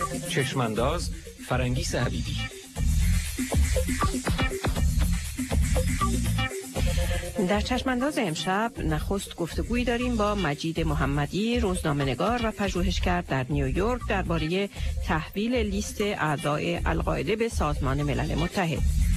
چشمانداز فرنگیس حبیبی. در چشمانداز امشب نخست گفتگویی داریم با مجید محمدی، روزنامه‌نگار و پژوهشگر در نیویورک درباره تحویل لیست اعضای القاعده به سازمان ملل متحد.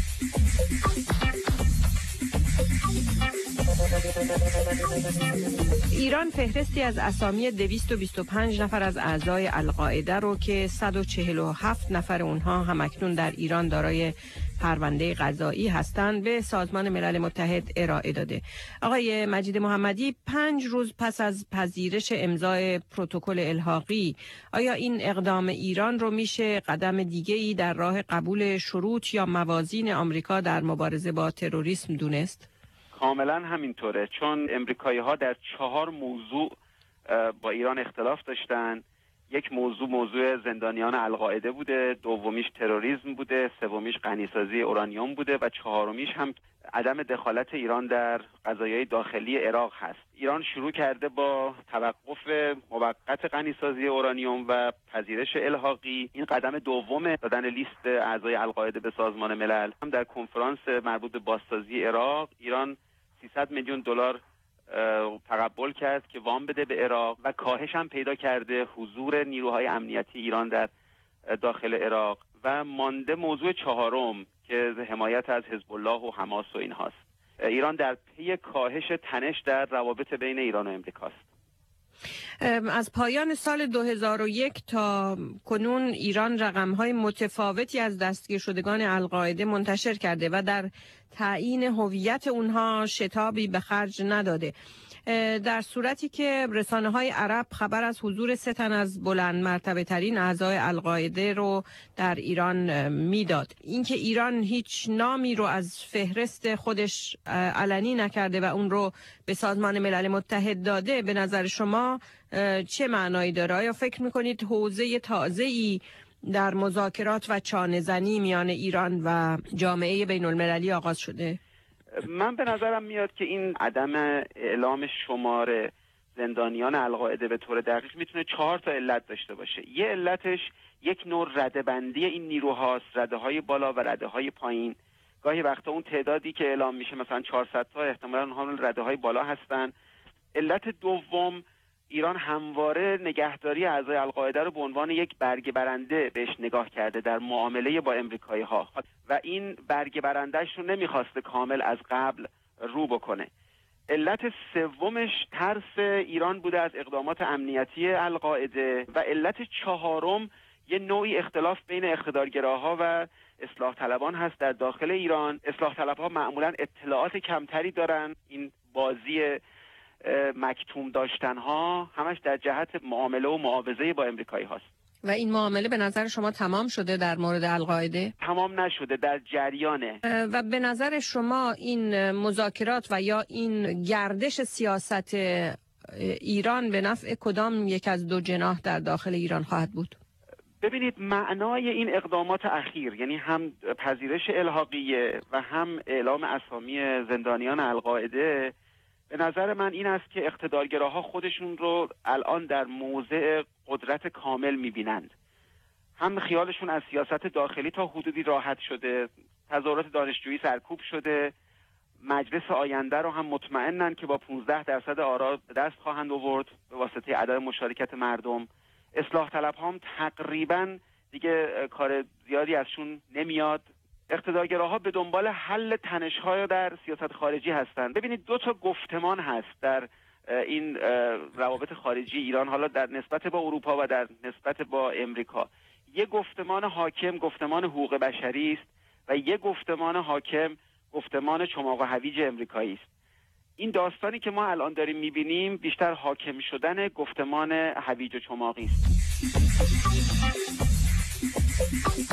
ایران فهرستی از اسامی 225 نفر از اعضای القاعده رو که 147 نفر اونها همکنون در ایران دارای پرونده قضایی هستند به سازمان ملل متحد ارائه داده. آقای مجید محمدی، 5 روز پس از پذیرش امضای پروتکل الحاقی، آیا این اقدام ایران رو میشه قدم دیگه‌ای در راه قبول شروط یا موازین آمریکا در مبارزه با تروریسم دونست؟ کاملا همینطوره، چون امریکایی‌ها در 4 موضوع با ایران اختلاف داشتن. یک موضوع زندانیان القاعده بوده، دومیش تروریسم بوده، سومیش غنیسازی اورانیوم بوده و چهارمیش هم عدم دخالت ایران در قضایای داخلی عراق هست. ایران شروع کرده با توقف موقت غنیسازی اورانیوم و پذیرش الحاقی. این قدم دوم دادن لیست اعضای القاعده به سازمان ملل. هم در کنفرانس مربوط به بازسازی عراق ایران 300 میلیون دلار تقبل کرد که وام بده به عراق و کاهش هم پیدا کرده حضور نیروهای امنیتی ایران در داخل عراق. و مانده موضوع چهارم که حمایت از حزب الله و حماس و این هاست. ایران در پی کاهش تنش در روابط بین ایران و امریکاست. از پایان سال 2001 تا کنون ایران رقم‌های متفاوتی از دستگیر شدگان القاعده منتشر کرده و در تعیین هویت اونها شتابی به خرج نداده، در صورتی که رسانه‌های عرب خبر از حضور 3 تن از بلند مرتبه ترین اعضای القاعده رو در ایران میداد. اینکه ایران هیچ نامی رو از فهرست خودش علنی نکرده و اون رو به سازمان ملل متحد داده، به نظر شما چه معنایی داره؟ آیا فکر میکنید حوزه تازه‌ای در مذاکرات و چانه‌زنی میان ایران و جامعه بین المللی آغاز شده؟ من به نظرم میاد که این عدم اعلام شمار زندانیان القاعده به طور دقیق میتونه 4 تا علت داشته باشه. یه علتش یک نوع رده‌بندی این نیروهاست، رده‌های بالا و رده‌های پایین. گاهی وقتا اون تعدادی که اعلام میشه مثلا 400 تا احتمالاً اونها رده‌های بالا هستن. علت دوم، ایران همواره نگهداری اعضای القاعده رو به عنوان یک برگه برنده بهش نگاه کرده در معامله با امریکایی‌ها و این برگه برنده‌اش رو نمیخواسته کامل از قبل رو بکنه. علت سومش ترس ایران بوده از اقدامات امنیتی القاعده و علت چهارم یه نوعی اختلاف بین اقتدارگراها و اصلاح طلبان هست در داخل ایران. اصلاح طلبها معمولاً اطلاعات کمتری دارن. این بازی مکتوم داشتنها همش در جهت معامله و معاوضه با امریکایی هاست. و این معامله به نظر شما تمام شده در مورد القاعده؟ تمام نشده، در جریانه. و به نظر شما این مذاکرات و یا این گردش سیاست ایران به نفع کدام یک از دو جناح در داخل ایران خواهد بود؟ ببینید، معنای این اقدامات اخیر، یعنی هم پذیرش الحاقیه و هم اعلام اسامی زندانیان القاعده، به نظر من این است که اقتدارگراها خودشون رو الان در موضع قدرت کامل میبینند. هم خیالشون از سیاست داخلی تا حدودی راحت شده، تظاهرات دانشجویی سرکوب شده، مجلس آینده رو هم مطمئنن که با 15% آرا دست خواهند آورد به واسطه عدم مشارکت مردم. اصلاح طلب هم تقریبا دیگه کار زیادی ازشون نمیاد. اقتدارگراها به دنبال حل تنش‌ها در سیاست خارجی هستند. ببینید، 2 تا گفتمان هست در این روابط خارجی ایران، حالا در نسبت با اروپا و در نسبت با امریکا. یک گفتمان حاکم گفتمان حقوق بشری است و یک گفتمان حاکم گفتمان چماق و هویج امریکایی است. این داستانی که ما الان داریم می‌بینیم بیشتر حاکم شدن گفتمان هویج و چماقی است.